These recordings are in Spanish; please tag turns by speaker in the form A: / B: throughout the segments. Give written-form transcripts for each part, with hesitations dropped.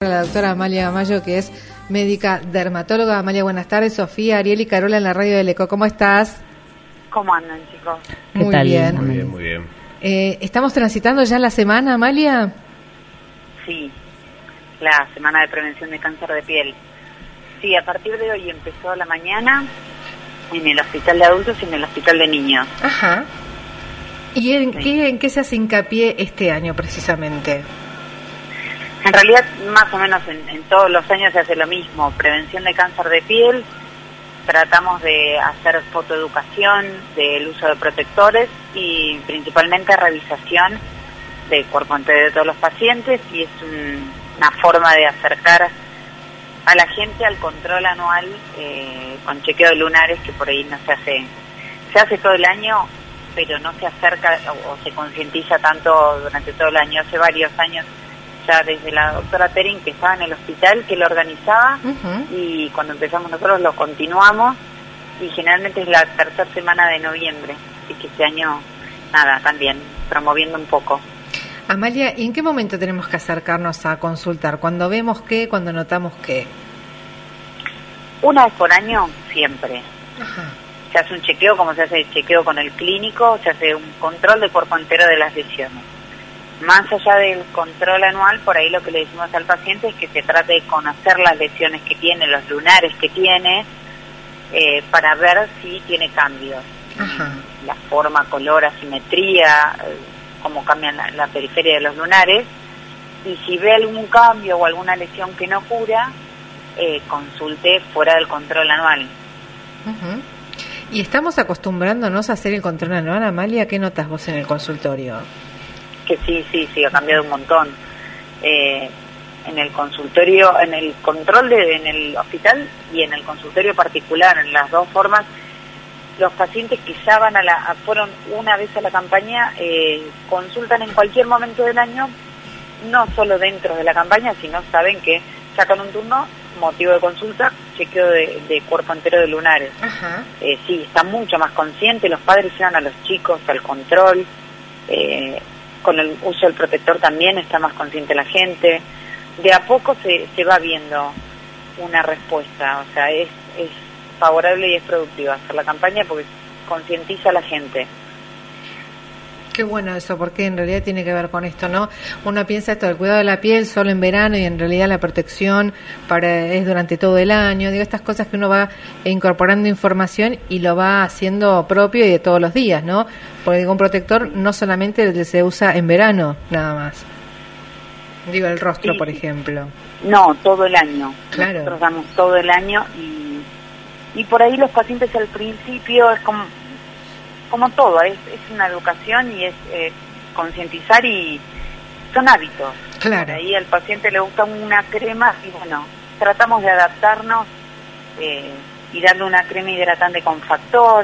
A: La doctora Amalia Mayo, que es médica dermatóloga. Amalia, buenas tardes. Sofía, Ariel y Carola en la radio del ECO. ¿Cómo estás?
B: ¿Cómo andan, chicos?
A: Muy bien.
C: Muy bien, muy bien.
A: ¿Estamos transitando ya la semana, Amalia?
B: Sí, la semana de prevención de cáncer de piel. Sí, a partir de hoy empezó a la mañana en el hospital de adultos y en el hospital de niños.
A: Ajá. ¿Y en qué se hace hincapié este año precisamente?
B: En realidad, más o menos en todos los años se hace lo mismo. Prevención de cáncer de piel. Tratamos de hacer fotoeducación del uso de protectores y principalmente revisación del cuerpo entero de todos los pacientes, y es una forma de acercar a la gente al control anual con chequeo de lunares, que por ahí no se hace todo el año, pero no se acerca o se concientiza tanto durante todo el año. Hace varios años ya desde la doctora Terin, que estaba en el hospital, que lo organizaba, y cuando empezamos nosotros lo continuamos, y generalmente es la tercera semana de noviembre, así que este año, nada, también promoviendo un poco.
A: Amalia, ¿y en qué momento tenemos que acercarnos a consultar? ¿Cuándo vemos qué? ¿Cuándo notamos qué?
B: Una vez por año, siempre.
A: Ajá.
B: Se hace un chequeo, como se hace el chequeo con el clínico, se hace un control de cuerpo entero de las lesiones. Más allá del control anual, por ahí lo que le decimos al paciente es que se trate de conocer las lesiones que tiene, los lunares que tiene, para ver si tiene cambios.
A: Ajá.
B: La forma, color, asimetría, cómo cambian la periferia de los lunares, y si ve algún cambio o alguna lesión que no cura, consulte fuera del control anual.
A: Uh-huh. ¿Y estamos acostumbrándonos a hacer el control anual, Amalia? ¿Qué notas vos en el consultorio?
B: Que sí, ha cambiado un montón. En el consultorio, en el control en el hospital y en el consultorio particular, en las dos formas, los pacientes que ya fueron una vez a la campaña, consultan en cualquier momento del año, no solo dentro de la campaña, sino saben que sacan un turno, motivo de consulta, chequeo de cuerpo entero de lunares.
A: Ajá.
B: Sí, está mucho más consciente, los padres llevan a los chicos al control, con el uso del protector también está más consciente la gente. De a poco se va viendo una respuesta, o sea, es favorable y es productiva hacer la campaña porque concientiza a la gente.
A: Qué bueno eso, porque en realidad tiene que ver con esto, ¿no? Uno piensa esto del cuidado de la piel solo en verano, y en realidad la protección es durante todo el año. Digo, estas cosas que uno va incorporando información y lo va haciendo propio y de todos los días, ¿no? Porque digo, un protector no solamente se usa en verano, nada más. Digo, el rostro, sí, por ejemplo.
B: No, todo el año.
A: Claro.
B: Nosotros damos todo el año, y por ahí los pacientes al principio es como todo, es una educación y es concientizar, y son hábitos.
A: Claro.
B: Por ahí al paciente le gusta una crema y bueno, tratamos de adaptarnos y darle una crema hidratante con factor,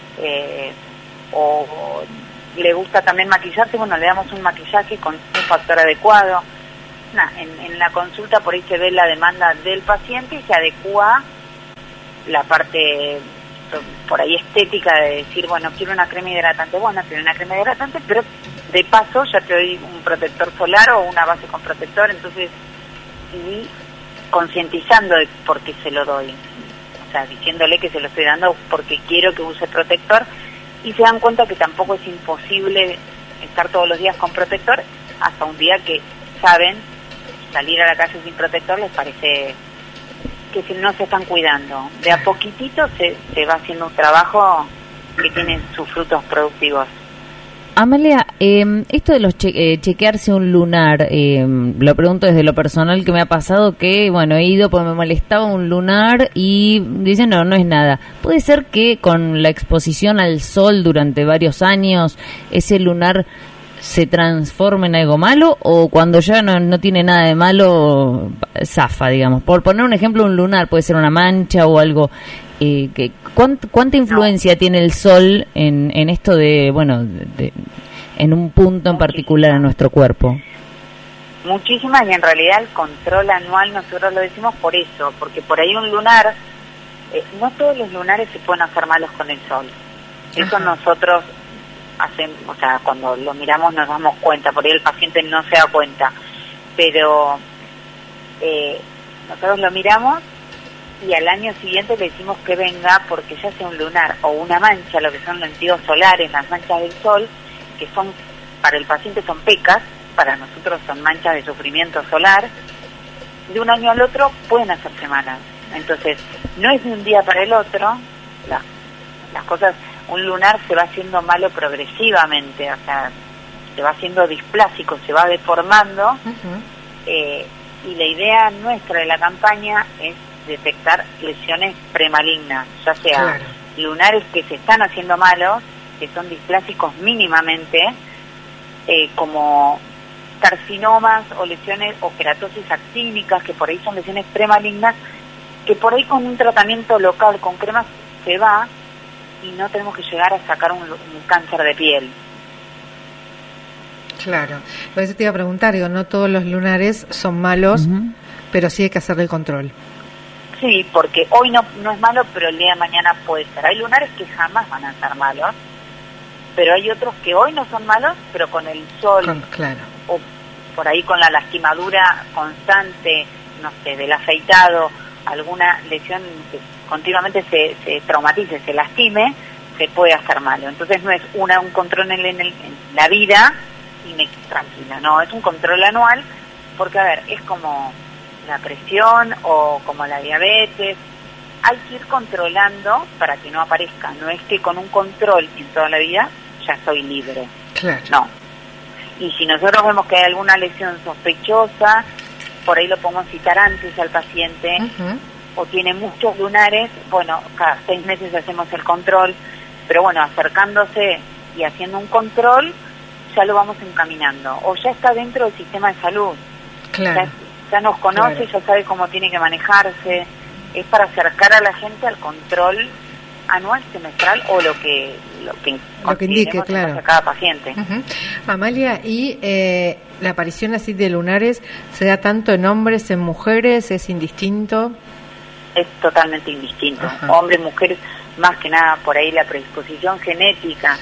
B: o le gusta también maquillarse, bueno, le damos un maquillaje con un factor adecuado. En la consulta por ahí se ve la demanda del paciente y se adecua la parte por ahí estética de decir, bueno, quiero una crema hidratante, pero de paso ya te doy un protector solar o una base con protector, entonces, y concientizando de por qué se lo doy, o sea, diciéndole que se lo estoy dando porque quiero que use protector, y se dan cuenta que tampoco es imposible estar todos los días con protector, hasta un día que saben salir a la calle sin protector les parece que si no se están cuidando. De a poquitito se va haciendo un trabajo que tiene sus frutos productivos.
D: Amalia, esto de los chequearse un lunar, lo pregunto desde lo personal, que me ha pasado que, bueno, he ido porque me molestaba un lunar y dicen no es nada. ¿Puede ser que con la exposición al sol durante varios años ese lunar se transforma en algo malo, o cuando ya no tiene nada de malo zafa, digamos? Por poner un ejemplo, un lunar puede ser una mancha o algo. ¿Cuánta influencia tiene el sol en esto de, bueno, en un punto en particular en nuestro cuerpo?
B: Muchísimas, y en realidad el control anual nosotros lo decimos por eso, porque por ahí un lunar, no todos los lunares se pueden hacer malos con el sol. Eso nosotros hacemos, o sea, cuando lo miramos nos damos cuenta, por ahí el paciente no se da cuenta, pero nosotros lo miramos y al año siguiente le decimos que venga, porque ya sea un lunar o una mancha, lo que son lentigos solares, las manchas del sol, que son, para el paciente son pecas, para nosotros son manchas de sufrimiento solar, de un año al otro pueden hacerse malas. Entonces, no es de un día para el otro, las cosas, un lunar se va haciendo malo progresivamente, o sea, se va haciendo displásico, se va deformando, y la idea nuestra de la campaña es detectar lesiones premalignas, ya sea lunares que se están haciendo malos, que son displásicos mínimamente, como carcinomas o lesiones o queratosis actínicas, que por ahí son lesiones premalignas, que por ahí con un tratamiento local, con cremas, se va y no tenemos que llegar a sacar un cáncer de piel.
A: Claro, por eso te iba a preguntar, digo, no todos los lunares son malos, pero sí hay que hacerle el control.
B: Sí, porque hoy no es malo, pero el día de mañana puede ser. Hay lunares que jamás van a ser malos, pero hay otros que hoy no son malos, pero con el sol, o por ahí con la lastimadura constante, no sé, del afeitado, alguna lesión que continuamente se traumatice, se lastime, se puede hacer malo. Entonces no es un control en la vida y me tranquila, no, es un control anual, porque a ver, es como la presión o como la diabetes, hay que ir controlando para que no aparezca, no es que con un control en toda la vida ya soy libre, no. Y si nosotros vemos que hay alguna lesión sospechosa, por ahí lo podemos citar antes al paciente, o tiene muchos lunares, bueno, cada 6 meses hacemos el control, pero bueno, acercándose y haciendo un control, ya lo vamos encaminando, o ya está dentro del sistema de salud, ya nos conoce, ya sabe cómo tiene que manejarse, es para acercar a la gente al control anual, semestral o lo que
A: indique, claro,
B: a cada paciente.
A: Amalia, y la aparición así de lunares, ¿se da tanto en hombres, en mujeres, es indistinto?
B: Es totalmente indistinto, hombres, mujeres, más que nada por ahí la predisposición genética,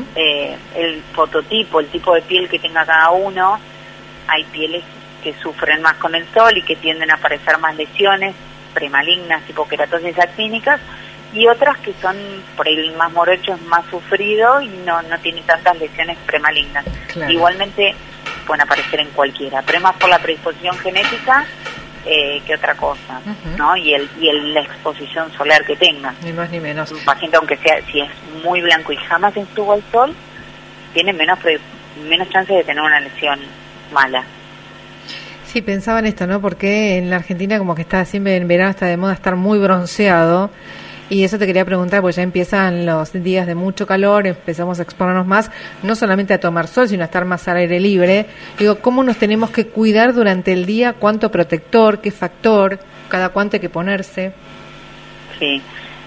B: el fototipo, el tipo de piel que tenga cada uno. Hay pieles que sufren más con el sol y que tienden a aparecer más lesiones premalignas, tipo queratosis actínicas, y otras que son por ahí más morochos, más sufrido y no tienen tantas lesiones premalignas. Igualmente pueden aparecer en cualquiera, pero más por la predisposición genética que otra cosa, ¿no? Y la exposición solar que tenga.
A: Ni más ni menos.
B: Un paciente, aunque sea, si es muy blanco y jamás estuvo al sol, tiene menos chance de tener una lesión mala.
A: Sí, pensaba en esto, ¿no? Porque en la Argentina como que está siempre en verano está de moda estar muy bronceado, y eso te quería preguntar, porque ya empiezan los días de mucho calor, empezamos a exponernos más, no solamente a tomar sol, sino a estar más al aire libre. Digo, ¿cómo nos tenemos que cuidar durante el día? ¿Cuánto protector? ¿Qué factor? ¿Cada cuánto hay que ponerse? Sí,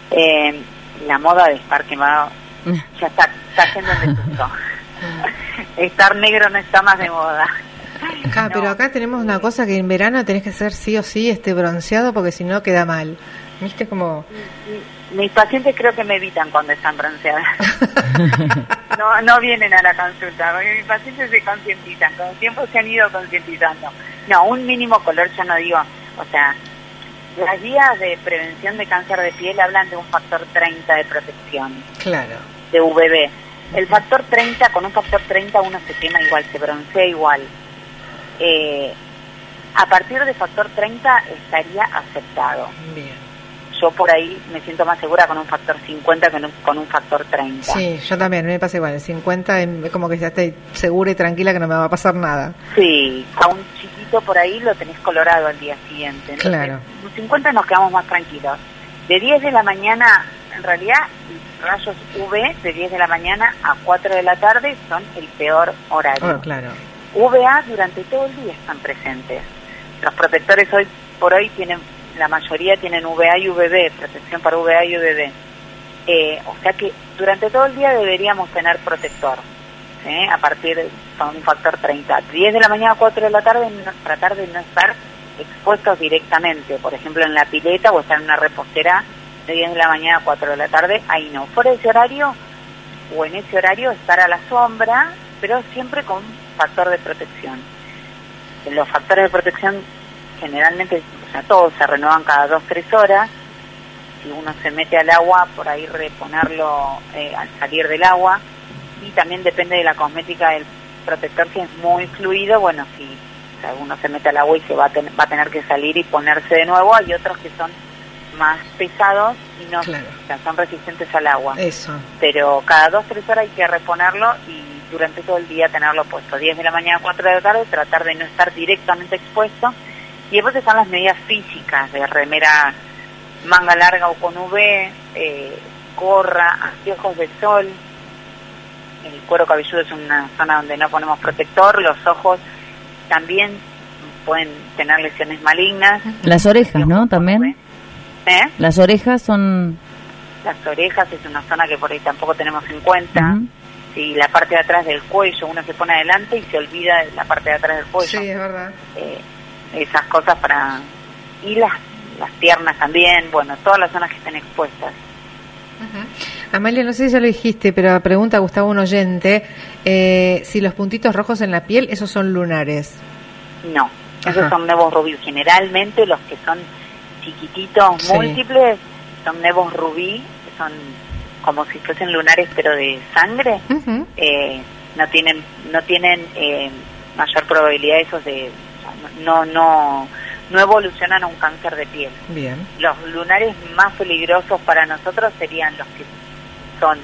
B: la moda de estar quemado ya está yendo en desuso. Estar negro no está más de moda.
A: No. Pero acá tenemos una cosa que en verano tenés que hacer sí o sí bronceado, porque si no queda mal. ¿Viste como...?
B: Mis pacientes creo que me evitan cuando están bronceadas. no vienen a la consulta, porque mis pacientes se concientizan, con el tiempo se han ido concientizando. No, un mínimo color, ya no digo, o sea, las guías de prevención de cáncer de piel hablan de un factor 30 de protección.
A: Claro.
B: De UVB. El factor 30, con un factor 30 uno se quema igual, se broncea igual. A partir de factor 30 estaría aceptado.
A: Bien.
B: Yo por ahí me siento más segura con un factor 50 que con un factor 30.
A: Sí, yo también, me pasa igual. El 50 es como que ya estoy segura y tranquila que no me va a pasar nada.
B: Sí, a un chiquito por ahí lo tenés colorado al día siguiente. Entonces,
A: claro.
B: Un 50 nos quedamos más tranquilos. De 10 de la mañana, en realidad, rayos UV de 10 de la mañana a 4 de la tarde son el peor horario.
A: Oh, claro.
B: UVA durante todo el día están presentes. Los protectores hoy por hoy la mayoría tienen UVA y UVB, protección para UVA y UVB. O sea que durante todo el día deberíamos tener protector, a partir con un factor 30. 10 de la mañana a 4 de la tarde, tratar de no estar expuestos directamente, por ejemplo en la pileta o estar en una repostera de 10 de la mañana a 4 de la tarde, ahí no. Fuera de ese horario, o en ese horario estar a la sombra, pero siempre con factor de protección. Los factores de protección generalmente, o sea, todos se renuevan cada 2-3 horas. Si uno se mete al agua, por ahí reponerlo al salir del agua. Y también depende de la cosmética del protector, si es muy fluido, bueno, si o sea, uno se mete al agua y se va a tener que salir y ponerse de nuevo. Hay otros que son más pesados y no,
A: claro,
B: o sea, son resistentes al agua.
A: Eso.
B: Pero cada 2-3 horas hay que reponerlo y durante todo el día tenerlo puesto. 10 de la mañana, 4 de la tarde, tratar de no estar directamente expuesto. Y después están las medidas físicas de remera manga larga o con V, gorra, anteojos de sol. El cuero cabelludo es una zona donde no ponemos protector. Los ojos también pueden tener lesiones malignas.
D: Las orejas, ¿no? También. Las orejas son...
B: Las orejas es una zona que por ahí tampoco tenemos en cuenta. Si la parte de atrás del cuello, uno se pone adelante y se olvida de la parte de atrás del cuello.
A: Sí, es verdad.
B: Esas cosas para... Y las piernas también, bueno, todas las zonas que estén expuestas.
A: Amalia, no sé si ya lo dijiste, pero pregunta Gustavo, un oyente, si los puntitos rojos en la piel, esos son lunares.
B: No, esos son nevos rubí. Generalmente los que son chiquititos, múltiples, son nevos rubí, que son como si fuesen lunares pero de sangre. No tienen mayor probabilidad esos de... No evolucionan a un cáncer de piel.
A: Bien.
B: Los lunares más peligrosos para nosotros serían los que son,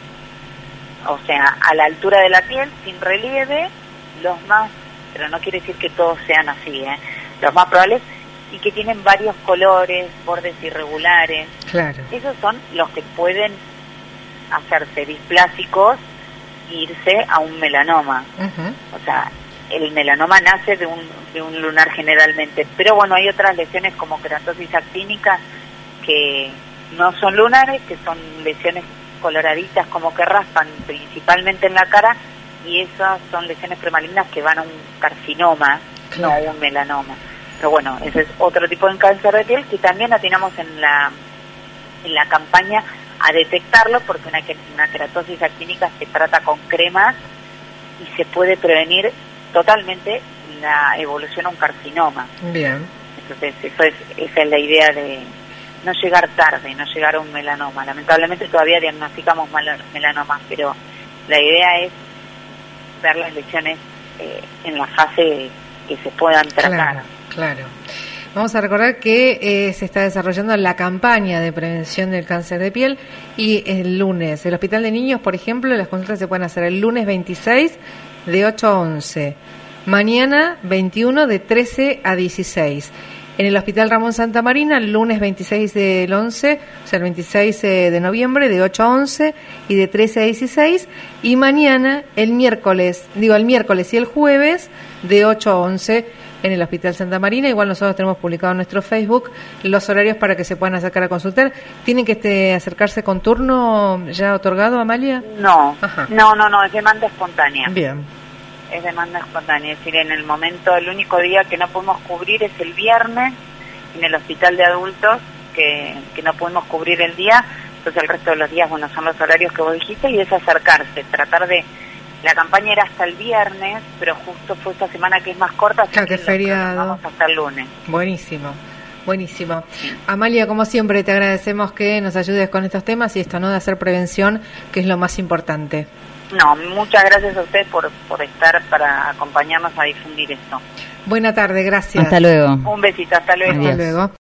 B: o sea, a la altura de la piel, sin relieve, los más, pero no quiere decir que todos sean así, los más probables, y que tienen varios colores, bordes irregulares.
A: Claro.
B: Esos son los que pueden hacerse displásicos e irse a un melanoma. O sea, el melanoma nace de un lunar generalmente, pero bueno, hay otras lesiones como queratosis actínica que no son lunares, que son lesiones coloraditas como que raspan principalmente en la cara, y esas son lesiones premalignas que van a un carcinoma, no a un melanoma. Pero bueno, ese es otro tipo de cáncer de piel que también atinamos en la campaña a detectarlo, porque una queratosis actínica se trata con cremas y se puede prevenir totalmente la evolución a un carcinoma.
A: Bien.
B: Entonces esa es la idea de no llegar tarde, no llegar a un melanoma. Lamentablemente todavía diagnosticamos melanomas, pero la idea es ver las lesiones en la fase que se puedan tratar.
A: Claro. Vamos a recordar que se está desarrollando la campaña de prevención del cáncer de piel, y el lunes, el Hospital de Niños, por ejemplo, las consultas se pueden hacer el lunes 26 de 8 a 11, mañana 21 de 13 a 16. En el Hospital Ramón Santa Marina, el lunes 26 del 11, o sea, el 26 de noviembre, de 8 a 11 y de 13 a 16. Y mañana, el miércoles y el jueves, de 8 a 11 en el Hospital Santa Marina. Igual nosotros tenemos publicado en nuestro Facebook los horarios para que se puedan acercar a consultar. ¿Tienen que acercarse con turno ya otorgado, Amalia?
B: No, es demanda espontánea.
A: Bien.
B: Es demanda espontánea, es decir, en el momento, el único día que no podemos cubrir es el viernes en el hospital de adultos, que no podemos cubrir el día, entonces el resto de los días, bueno, son los horarios que vos dijiste, y es acercarse, tratar de... La campaña era hasta el viernes, pero justo fue esta semana que es más corta, así
A: que feriado.
B: Vamos hasta el lunes.
A: Buenísimo. Amalia, como siempre, te agradecemos que nos ayudes con estos temas y esto, ¿no?, de hacer prevención, que es lo más importante.
B: No, muchas gracias a usted por estar para acompañarnos a difundir esto.
A: Buena tarde, gracias.
D: Hasta luego.
B: Un besito, hasta luego.
A: Hasta luego.